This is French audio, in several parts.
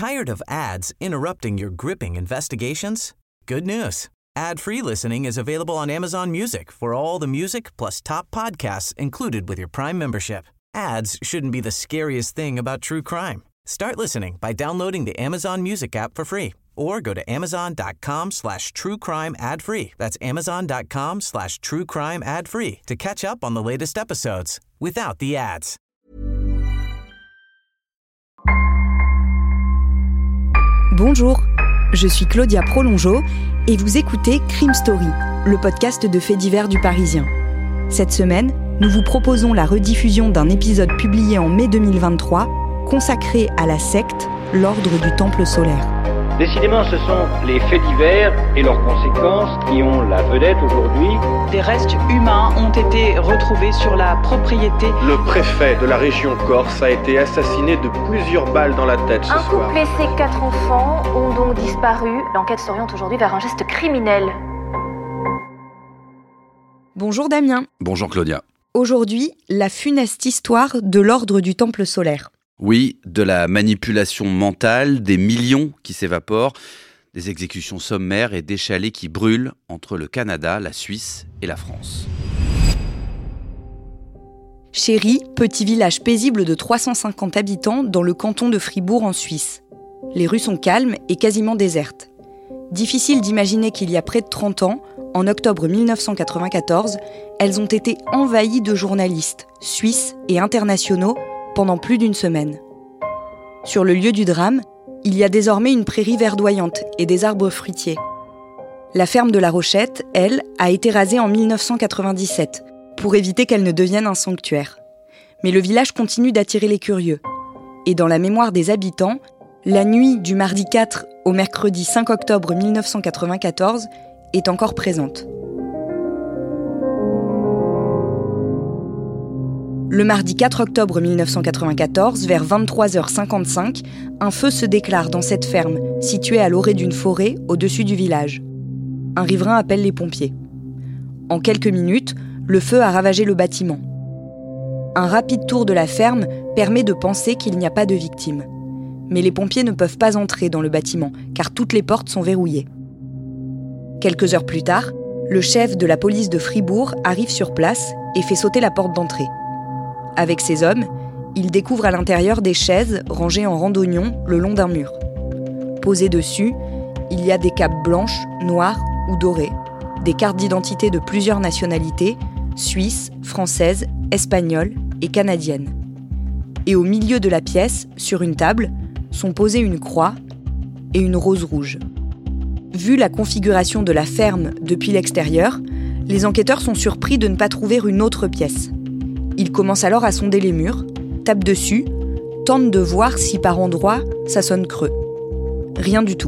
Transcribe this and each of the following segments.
Tired of ads interrupting your gripping investigations? Good news. Ad-free listening is available on Amazon Music for all the music plus top podcasts included with your Prime membership. Ads shouldn't be the scariest thing about true crime. Start listening by downloading the Amazon Music app for free or go to amazon.com/truecrime ad-free. That's amazon.com/truecrime ad-free to catch up on the latest episodes without the ads. Bonjour, je suis Claudia Prolongeau et vous écoutez Crime Story, le podcast de faits divers du Parisien. Cette semaine, nous vous proposons la rediffusion d'un épisode publié en mai 2023 consacré à la secte, l'Ordre du Temple solaire. Décidément, ce sont les faits divers et leurs conséquences qui ont la vedette aujourd'hui. Des restes humains ont été retrouvés sur la propriété. Le préfet de la région Corse a été assassiné de plusieurs balles dans la tête ce soir. Un couple et ses 4 enfants ont donc disparu. L'enquête s'oriente aujourd'hui vers un geste criminel. Bonjour Damien. Bonjour Claudia. Aujourd'hui, la funeste histoire de l'Ordre du Temple solaire. Oui, de la manipulation mentale, des millions qui s'évaporent, des exécutions sommaires et des chalets qui brûlent entre le Canada, la Suisse et la France. Chéry, petit village paisible de 350 habitants dans le canton de Fribourg en Suisse. Les rues sont calmes et quasiment désertes. Difficile d'imaginer qu'il y a près de 30 ans, en octobre 1994, elles ont été envahies de journalistes, suisses et internationaux, pendant plus d'une semaine. Sur le lieu du drame, il y a désormais une prairie verdoyante et des arbres fruitiers. La ferme de La Rochette, elle, a été rasée en 1997 pour éviter qu'elle ne devienne un sanctuaire. Mais le village continue d'attirer les curieux. Et dans la mémoire des habitants, la nuit du mardi 4 au mercredi 5 octobre 1994 est encore présente. Le mardi 4 octobre 1994, vers 23h55, un feu se déclare dans cette ferme, située à l'orée d'une forêt au-dessus du village. Un riverain appelle les pompiers. En quelques minutes, le feu a ravagé le bâtiment. Un rapide tour de la ferme permet de penser qu'il n'y a pas de victimes. Mais les pompiers ne peuvent pas entrer dans le bâtiment, car toutes les portes sont verrouillées. Quelques heures plus tard, le chef de la police de Fribourg arrive sur place et fait sauter la porte d'entrée. Avec ses hommes, il découvre à l'intérieur des chaises rangées en rang d'oignons le long d'un mur. Posées dessus, il y a des capes blanches, noires ou dorées, des cartes d'identité de plusieurs nationalités, suisses, françaises, espagnoles et canadiennes. Et au milieu de la pièce, sur une table, sont posées une croix et une rose rouge. Vu la configuration de la ferme depuis l'extérieur, les enquêteurs sont surpris de ne pas trouver une autre pièce. Ils commencent alors à sonder les murs, tapent dessus, tentent de voir si par endroits ça sonne creux. Rien du tout.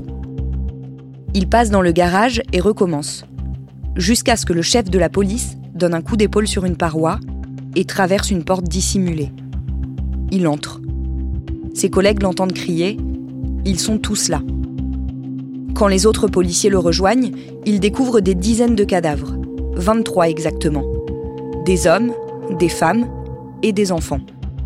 Ils passent dans le garage et recommencent, jusqu'à ce que le chef de la police donne un coup d'épaule sur une paroi et traverse une porte dissimulée. Il entre. Ses collègues l'entendent crier « Ils sont tous là ». Quand les autres policiers le rejoignent, ils découvrent des dizaines de cadavres, 23 exactement. Des hommes, des femmes et des enfants.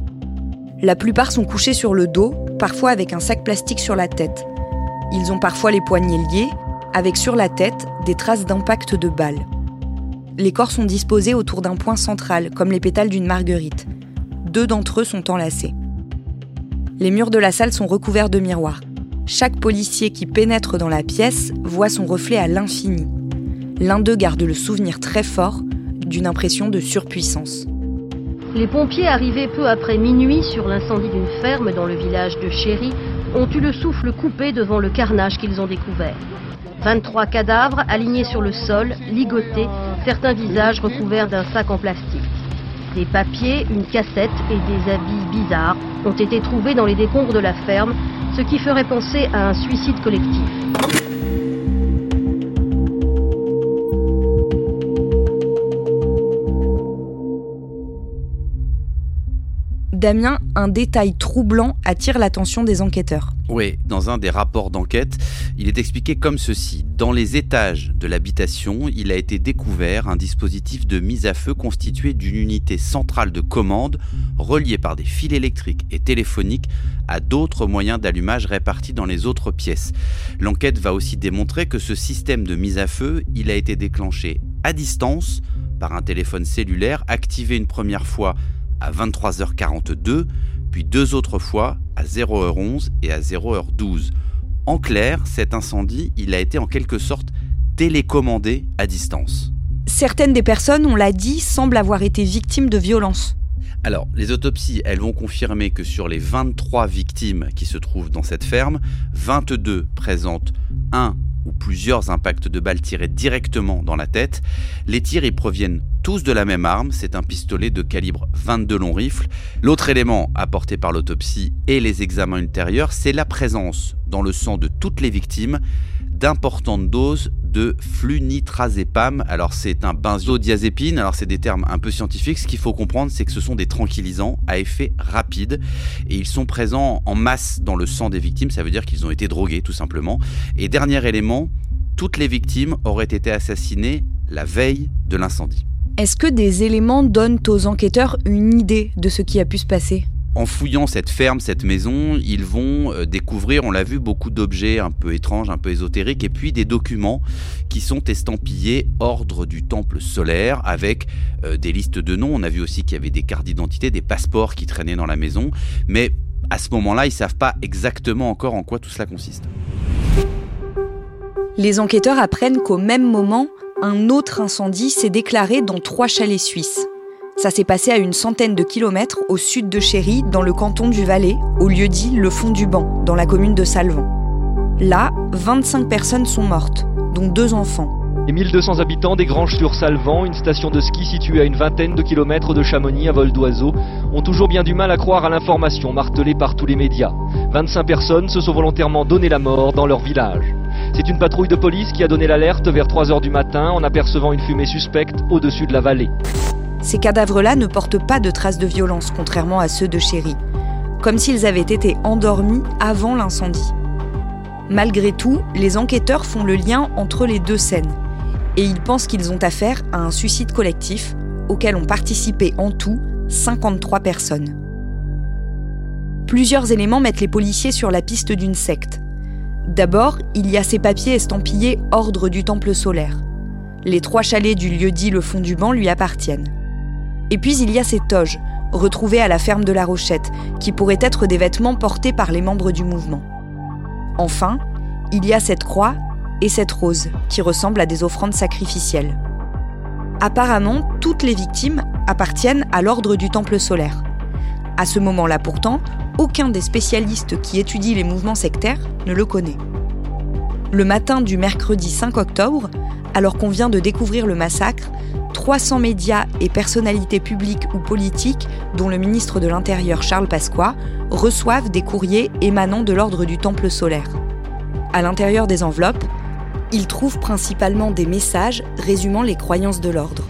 La plupart sont couchés sur le dos, parfois avec un sac plastique sur la tête. Ils ont parfois les poignets liés, avec sur la tête des traces d'impact de balles. Les corps sont disposés autour d'un point central, comme les pétales d'une marguerite. 2 d'entre eux sont enlacés. Les murs de la salle sont recouverts de miroirs. Chaque policier qui pénètre dans la pièce voit son reflet à l'infini. L'un d'eux garde le souvenir très fort d'une impression de surpuissance. Les pompiers arrivés peu après minuit sur l'incendie d'une ferme dans le village de Chéry ont eu le souffle coupé devant le carnage qu'ils ont découvert. 23 cadavres alignés sur le sol, ligotés, certains visages recouverts d'un sac en plastique. Des papiers, une cassette et des habits bizarres ont été trouvés dans les décombres de la ferme, ce qui ferait penser à un suicide collectif. Damien, un détail troublant attire l'attention des enquêteurs. Oui, dans un des rapports d'enquête, il est expliqué comme ceci. Dans les étages de l'habitation, il a été découvert un dispositif de mise à feu constitué d'une unité centrale de commande reliée par des fils électriques et téléphoniques à d'autres moyens d'allumage répartis dans les autres pièces. L'enquête va aussi démontrer que ce système de mise à feu, il a été déclenché à distance par un téléphone cellulaire activé une première fois à 23h42, puis 2 autres fois à 0h11 et à 0h12. En clair, cet incendie, il a été en quelque sorte télécommandé à distance. Certaines des personnes, on l'a dit, semblent avoir été victimes de violences. Alors, les autopsies, elles vont confirmer que sur les 23 victimes qui se trouvent dans cette ferme, 22 présentent un ou plusieurs impacts de balles tirées directement dans la tête. Les tirs, ils proviennent tous de la même arme, c'est un pistolet de calibre 22 long rifle. L'autre élément apporté par l'autopsie et les examens ultérieurs, c'est la présence dans le sang de toutes les victimes d'importantes doses de flunitrazépam. Alors c'est un benzodiazépine, alors c'est des termes un peu scientifiques. Ce qu'il faut comprendre, c'est que ce sont des tranquillisants à effet rapide et ils sont présents en masse dans le sang des victimes, ça veut dire qu'ils ont été drogués tout simplement. Et dernier élément, toutes les victimes auraient été assassinées la veille de l'incendie. Est-ce que des éléments donnent aux enquêteurs une idée de ce qui a pu se passer ? En fouillant cette ferme, cette maison, ils vont découvrir, on l'a vu, beaucoup d'objets un peu étranges, un peu ésotériques, et puis des documents qui sont estampillés Ordre du Temple solaire, avec des listes de noms. On a vu aussi qu'il y avait des cartes d'identité, des passeports qui traînaient dans la maison, mais à ce moment-là, ils ne savent pas exactement encore en quoi tout cela consiste. Les enquêteurs apprennent qu'au même moment, un autre incendie s'est déclaré dans 3 chalets suisses. Ça s'est passé à une centaine de kilomètres au sud de Chéry, dans le canton du Valais, au lieu-dit Le Fond du Banc, dans la commune de Salvan. Là, 25 personnes sont mortes, dont 2 enfants. Les 1200 habitants des Granges-sur-Salvan, une station de ski située à une vingtaine de kilomètres de Chamonix à vol d'oiseau, ont toujours bien du mal à croire à l'information martelée par tous les médias. 25 personnes se sont volontairement donné la mort dans leur village. C'est une patrouille de police qui a donné l'alerte vers 3h du matin en apercevant une fumée suspecte au-dessus de la vallée. Ces cadavres-là ne portent pas de traces de violence, contrairement à ceux de Chéry, comme s'ils avaient été endormis avant l'incendie. Malgré tout, les enquêteurs font le lien entre les 2 scènes, et ils pensent qu'ils ont affaire à un suicide collectif auquel ont participé en tout 53 personnes. Plusieurs éléments mettent les policiers sur la piste d'une secte. D'abord, il y a ces papiers estampillés Ordre du Temple solaire. Les 3 chalets du lieu-dit Le Fond du Banc lui appartiennent. Et puis il y a ces toges, retrouvées à la ferme de La Rochette, qui pourraient être des vêtements portés par les membres du mouvement. Enfin, il y a cette croix et cette rose, qui ressemblent à des offrandes sacrificielles. Apparemment, toutes les victimes appartiennent à l'Ordre du Temple solaire. À ce moment-là pourtant, aucun des spécialistes qui étudient les mouvements sectaires ne le connaît. Le matin du mercredi 5 octobre, alors qu'on vient de découvrir le massacre, 300 médias et personnalités publiques ou politiques, dont le ministre de l'Intérieur Charles Pasqua, reçoivent des courriers émanant de l'Ordre du Temple solaire. À l'intérieur des enveloppes, ils trouvent principalement des messages résumant les croyances de l'ordre.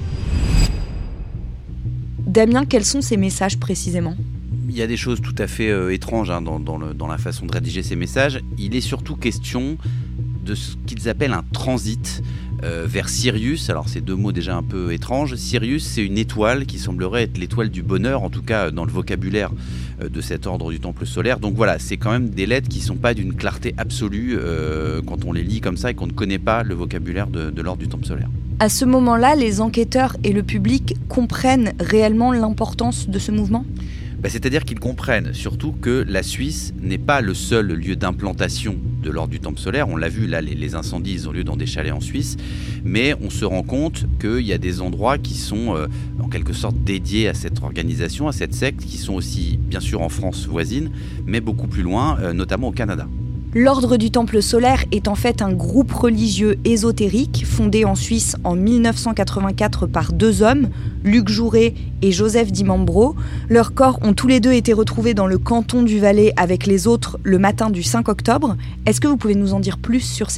Damien, quels sont ces messages précisément ? Il y a des choses tout à fait étranges dans la façon de rédiger ces messages. Il est surtout question de ce qu'ils appellent un transit vers Sirius. Alors c'est 2 mots déjà un peu étranges. Sirius, c'est une étoile qui semblerait être l'étoile du bonheur, en tout cas dans le vocabulaire de cet ordre du Temple solaire. Donc voilà, c'est quand même des lettres qui ne sont pas d'une clarté absolue quand on les lit comme ça et qu'on ne connaît pas le vocabulaire de l'ordre du Temple solaire. À ce moment-là, les enquêteurs et le public comprennent réellement l'importance de ce mouvement ? C'est-à-dire qu'ils comprennent surtout que la Suisse n'est pas le seul lieu d'implantation de l'ordre du Temple solaire. On l'a vu, là, les incendies, ils ont lieu dans des chalets en Suisse. Mais on se rend compte qu'il y a des endroits qui sont en quelque sorte dédiés à cette organisation, à cette secte, qui sont aussi, bien sûr, en France voisine, mais beaucoup plus loin, notamment au Canada. L'Ordre du Temple solaire est en fait un groupe religieux ésotérique fondé en Suisse en 1984 par 2 hommes, Luc Jouret et Joseph Dimambro. Leurs corps ont tous les 2 été retrouvés dans le canton du Valais avec les autres le matin du 5 octobre. Est-ce que vous pouvez nous en dire plus sur ces 2 hommes ?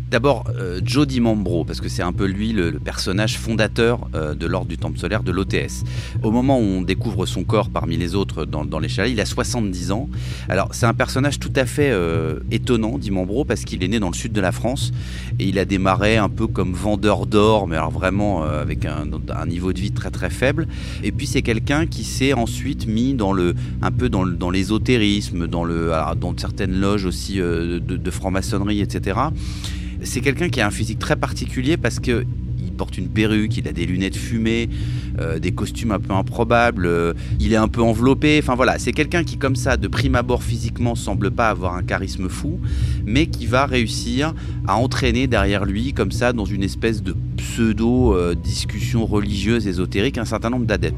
D'abord, Joe DiMambro, parce que c'est un peu lui le personnage fondateur de l'ordre du Temple solaire de l'OTS. Au moment où on découvre son corps parmi les autres dans les chalets, il a 70 ans. Alors, c'est un personnage tout à fait étonnant, DiMambro, parce qu'il est né dans le sud de la France et il a démarré un peu comme vendeur d'or, mais alors vraiment avec un niveau de vie très très faible. Et puis, c'est quelqu'un qui s'est ensuite mis dans l'ésotérisme, dans certaines loges aussi de franc-maçonnerie, etc. C'est quelqu'un qui a un physique très particulier parce qu'il porte une perruque, il a des lunettes fumées, des costumes un peu improbables, il est un peu enveloppé, enfin voilà, c'est quelqu'un qui comme ça, de prime abord physiquement, semble pas avoir un charisme fou, mais qui va réussir à entraîner derrière lui, comme ça, dans une espèce de pseudo-discussion religieuse ésotérique, un certain nombre d'adeptes.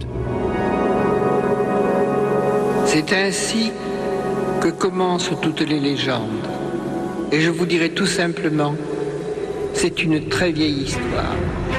C'est ainsi que commencent toutes les légendes. Et je vous dirai tout simplement, c'est une très vieille histoire.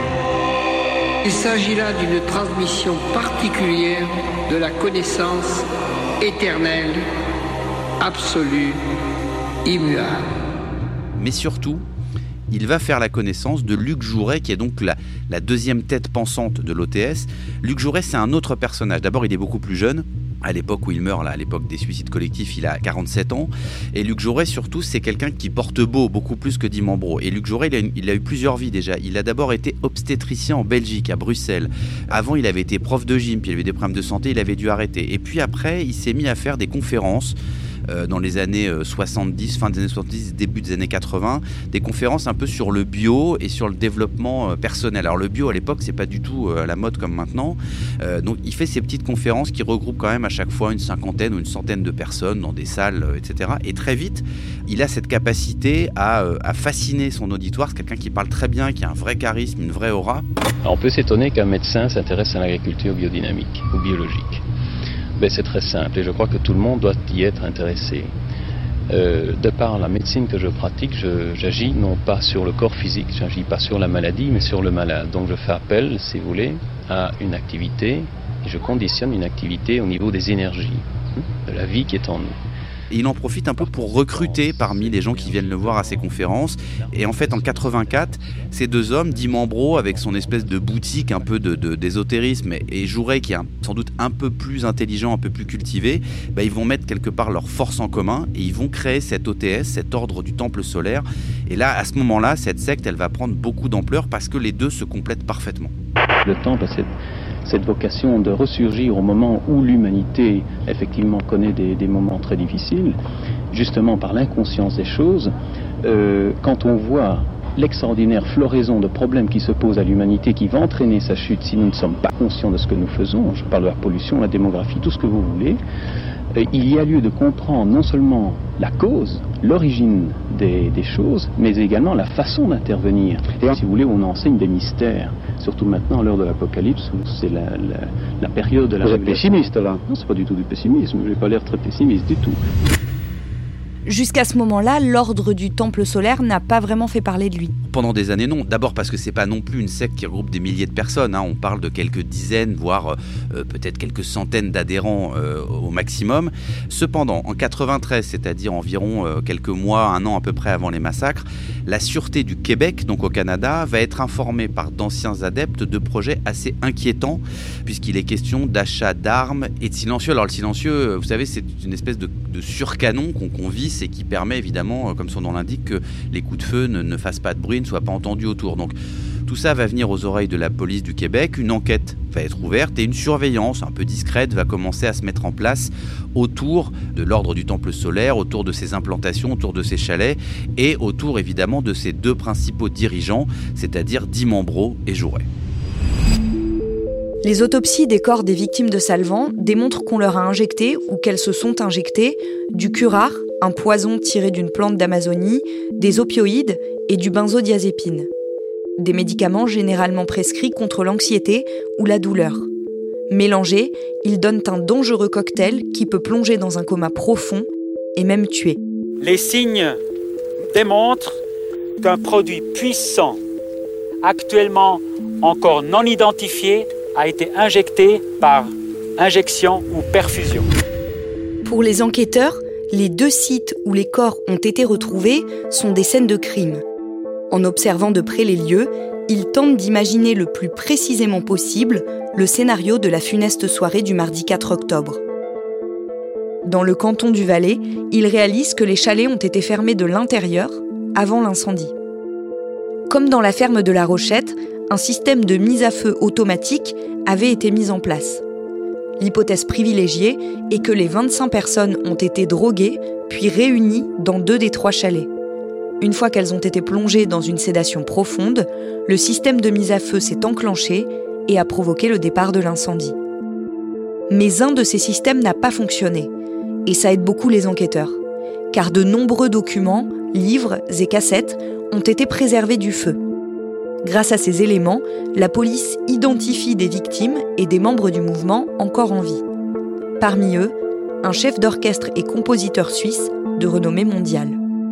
Il s'agit là d'une transmission particulière de la connaissance éternelle, absolue, immuable. Mais surtout, il va faire la connaissance de Luc Jouret, qui est donc la deuxième tête pensante de l'OTS. Luc Jouret, c'est un autre personnage. D'abord, il est beaucoup plus jeune. À l'époque où il meurt, à l'époque des suicides collectifs, il a 47 ans. Et Luc Jouret, surtout, c'est quelqu'un qui porte beau, beaucoup plus que DiMambro. Et Luc Jouret, il a eu plusieurs vies déjà. Il a d'abord été obstétricien en Belgique, à Bruxelles. Avant, il avait été prof de gym, puis il avait des problèmes de santé, il avait dû arrêter. Et puis après, il s'est mis à faire des conférences dans les années 70, fin des années 70, début des années 80, des conférences un peu sur le bio et sur le développement personnel. Alors le bio à l'époque, c'est pas du tout à la mode comme maintenant. Donc il fait ces petites conférences qui regroupent quand même à chaque fois une cinquantaine ou une centaine de personnes dans des salles, etc. Et très vite, il a cette capacité à fasciner son auditoire. C'est quelqu'un qui parle très bien, qui a un vrai charisme, une vraie aura. Alors, on peut s'étonner qu'un médecin s'intéresse à l'agriculture biodynamique ou biologique. Ben, c'est très simple et je crois que tout le monde doit y être intéressé. De par la médecine que je pratique, j'agis non pas sur le corps physique, j'agis pas sur la maladie, mais sur le malade. Donc je fais appel, si vous voulez, à une activité et je conditionne une activité au niveau des énergies, de la vie qui est en nous. Et il en profite un peu pour recruter parmi les gens qui viennent le voir à ses conférences. Et en fait, en 84, ces deux hommes, DiMambro avec son espèce de boutique un peu d'ésotérisme et Jouret qui est sans doute un peu plus intelligent, un peu plus cultivé, ils vont mettre quelque part leurs forces en commun et ils vont créer cet OTS, cet ordre du Temple solaire. Et là, à ce moment-là, cette secte, elle va prendre beaucoup d'ampleur parce que les deux se complètent parfaitement. Le Temple a cette vocation de ressurgir au moment où l'humanité effectivement connaît des moments très difficiles, justement par l'inconscience des choses. Quand on voit l'extraordinaire floraison de problèmes qui se posent à l'humanité, qui va entraîner sa chute si nous ne sommes pas conscients de ce que nous faisons, je parle de la pollution, la démographie, tout ce que vous voulez, il y a lieu de comprendre non seulement la cause, l'origine des choses, mais également la façon d'intervenir. Et si vous voulez, on enseigne des mystères, surtout maintenant à l'heure de l'Apocalypse, où c'est la période de la révélation. Vous êtes pessimiste là? Non, c'est pas du tout du pessimisme, je n'ai pas l'air très pessimiste du tout. Jusqu'à ce moment-là, l'ordre du Temple solaire n'a pas vraiment fait parler de lui. Pendant des années, non. D'abord parce que c'est pas non plus une secte qui regroupe des milliers de personnes. On parle de quelques dizaines, voire peut-être quelques centaines d'adhérents au maximum. Cependant, en 93, c'est-à-dire environ quelques mois, un an à peu près avant les massacres, la Sûreté du Québec, donc au Canada, va être informée par d'anciens adeptes de projets assez inquiétants, puisqu'il est question d'achat d'armes et de silencieux. Alors le silencieux, vous savez, c'est une espèce de surcanon qu'on visse et qui permet évidemment, comme son nom l'indique, que les coups de feu ne fassent pas de bruit, ne soient pas entendus autour. Donc tout ça va venir aux oreilles de la police du Québec, une enquête va être ouverte et une surveillance un peu discrète va commencer à se mettre en place autour de l'ordre du Temple solaire, autour de ses implantations, autour de ses chalets et autour évidemment de ses deux principaux dirigeants, c'est-à-dire DiMambro et Jouret. Les autopsies des corps des victimes de Salvan démontrent qu'on leur a injecté, ou qu'elles se sont injectées, du curare, un poison tiré d'une plante d'Amazonie, des opioïdes et du benzodiazépine. Des médicaments généralement prescrits contre l'anxiété ou la douleur. Mélangés, ils donnent un dangereux cocktail qui peut plonger dans un coma profond et même tuer. Les signes démontrent qu'un produit puissant, actuellement encore non identifié, a été injecté par injection ou perfusion. Pour les enquêteurs, les deux sites où les corps ont été retrouvés sont des scènes de crime. En observant de près les lieux, il tente d'imaginer le plus précisément possible le scénario de la funeste soirée du mardi 4 octobre. Dans le canton du Valais, il réalise que les chalets ont été fermés de l'intérieur avant l'incendie. Comme dans la ferme de La Rochette, un système de mise à feu automatique avait été mis en place. L'hypothèse privilégiée est que les 25 personnes ont été droguées puis réunies dans 2 des 3 chalets. Une fois qu'elles ont été plongées dans une sédation profonde, le système de mise à feu s'est enclenché et a provoqué le départ de l'incendie. Mais un de ces systèmes n'a pas fonctionné, et ça aide beaucoup les enquêteurs, car de nombreux documents, livres et cassettes ont été préservés du feu. Grâce à ces éléments, la police identifie des victimes et des membres du mouvement encore en vie. Parmi eux, un chef d'orchestre et compositeur suisse de renommée mondiale.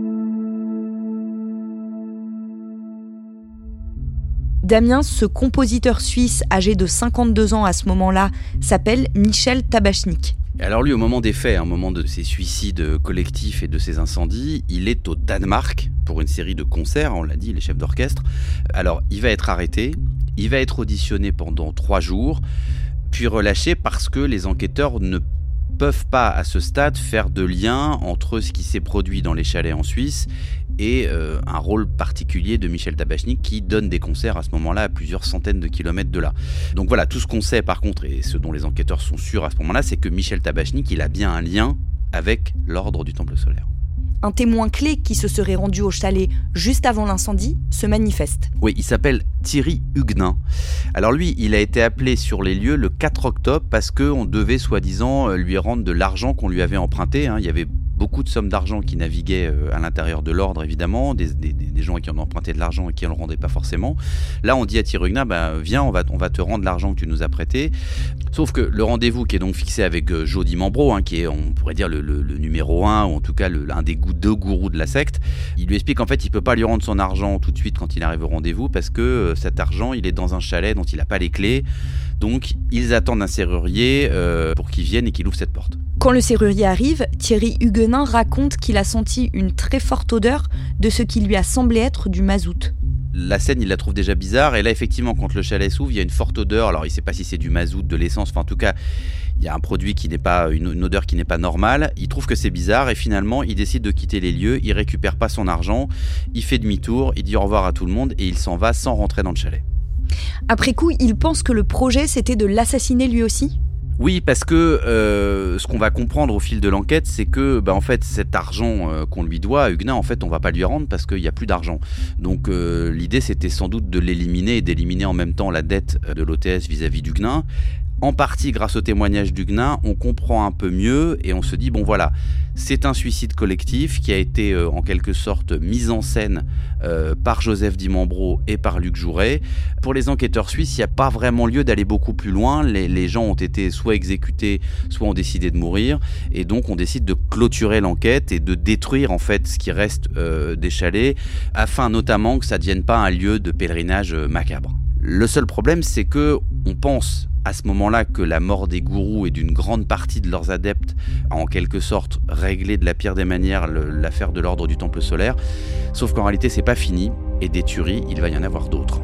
Damien, ce compositeur suisse âgé de 52 ans à ce moment-là, s'appelle Michel Tabachnik. Alors lui, au moment des faits, au moment de ces suicides collectifs et de ces incendies, il est au Danemark pour une série de concerts, on l'a dit, les chefs d'orchestre. Alors, il va être arrêté, il va être auditionné pendant 3 jours, puis relâché parce que les enquêteurs ne peuvent pas, à ce stade, faire de lien entre ce qui s'est produit dans les chalets en Suisse et un rôle particulier de Michel Tabachnik qui donne des concerts à ce moment-là à plusieurs centaines de kilomètres de là. Donc voilà, tout ce qu'on sait par contre, et ce dont les enquêteurs sont sûrs à ce moment-là, c'est que Michel Tabachnik, il a bien un lien avec l'ordre du Temple solaire. Un témoin clé qui se serait rendu au chalet juste avant l'incendie se manifeste. Oui, il s'appelle Thierry Huguenin. Alors lui, il a été appelé sur les lieux le 4 octobre parce qu'on devait soi-disant lui rendre de l'argent qu'on lui avait emprunté. Il y avait beaucoup de sommes d'argent qui naviguaient à l'intérieur de l'ordre, évidemment, des gens qui en ont emprunté de l'argent et qui ne le rendaient pas forcément. Là, on dit à Thierry Huguenin, viens, on va te rendre l'argent que tu nous as prêté. Sauf que le rendez-vous qui est donc fixé avec Jody Mambro, qui est, on pourrait dire, le numéro 1, ou en tout cas l'un des 2 gourous de la secte, il lui explique qu'en fait, il ne peut pas lui rendre son argent tout de suite quand il arrive au rendez-vous parce que cet argent, il est dans un chalet dont il n'a pas les clés. Donc, ils attendent un serrurier pour qu'il vienne et qu'il ouvre cette porte. Quand le serrurier arrive, Thierry Huguenin raconte qu'il a senti une très forte odeur de ce qui lui a semblé être du mazout. La scène, il la trouve déjà bizarre. Et là, effectivement, quand le chalet s'ouvre, il y a une forte odeur. Alors, il ne sait pas si c'est du mazout, de l'essence. Enfin, en tout cas, il y a un produit qui n'est pas une odeur qui n'est pas normale. Il trouve que c'est bizarre et finalement, il décide de quitter les lieux. Il récupère pas son argent. Il fait demi-tour. Il dit au revoir à tout le monde et il s'en va sans rentrer dans le chalet. Après coup, il pense que le projet, c'était de l'assassiner lui aussi ? Oui, parce que ce qu'on va comprendre au fil de l'enquête, c'est que en fait, cet argent qu'on lui doit, Huguenin, en fait, on va pas lui rendre parce qu'il n'y a plus d'argent. Donc l'idée, c'était sans doute de l'éliminer et d'éliminer en même temps la dette de l'hôtesse vis-à-vis d'Huguenin. En partie, grâce au témoignage d'Huguenin, on comprend un peu mieux et on se dit, bon voilà, c'est un suicide collectif qui a été en quelque sorte mis en scène par Joseph Di Mambro et par Luc Jouret. Pour les enquêteurs suisses, il n'y a pas vraiment lieu d'aller beaucoup plus loin. Les gens ont été soit exécutés, soit ont décidé de mourir. Et donc, on décide de clôturer l'enquête et de détruire en fait ce qui reste des chalets, afin notamment que ça ne devienne pas un lieu de pèlerinage macabre. Le seul problème, c'est que on pense à ce moment-là que la mort des gourous et d'une grande partie de leurs adeptes a en quelque sorte réglé de la pire des manières l'affaire de l'ordre du Temple solaire. Sauf qu'en réalité, c'est pas fini et des tueries, il va y en avoir d'autres.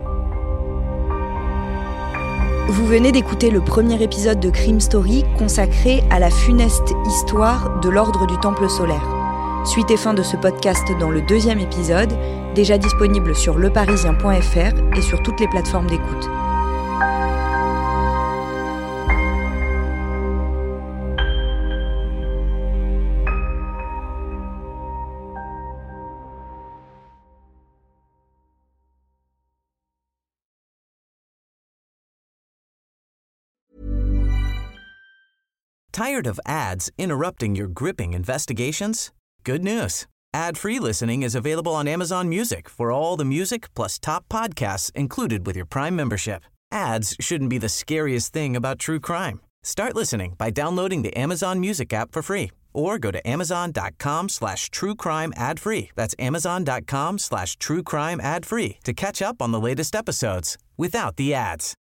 Vous venez d'écouter le premier épisode de Crime Story consacré à la funeste histoire de l'ordre du Temple solaire. Suite et fin de ce podcast dans le 2e épisode, déjà disponible sur leparisien.fr et sur toutes les plateformes d'écoute. Tired of ads interrupting your gripping investigations? Good news. Ad-free listening is available on Amazon Music for all the music plus top podcasts included with your Prime membership. Ads shouldn't be the scariest thing about true crime. Start listening by downloading the Amazon Music app for free or go to amazon.com/truecrime ad-free. That's amazon.com/truecrime ad-free to catch up on the latest episodes without the ads.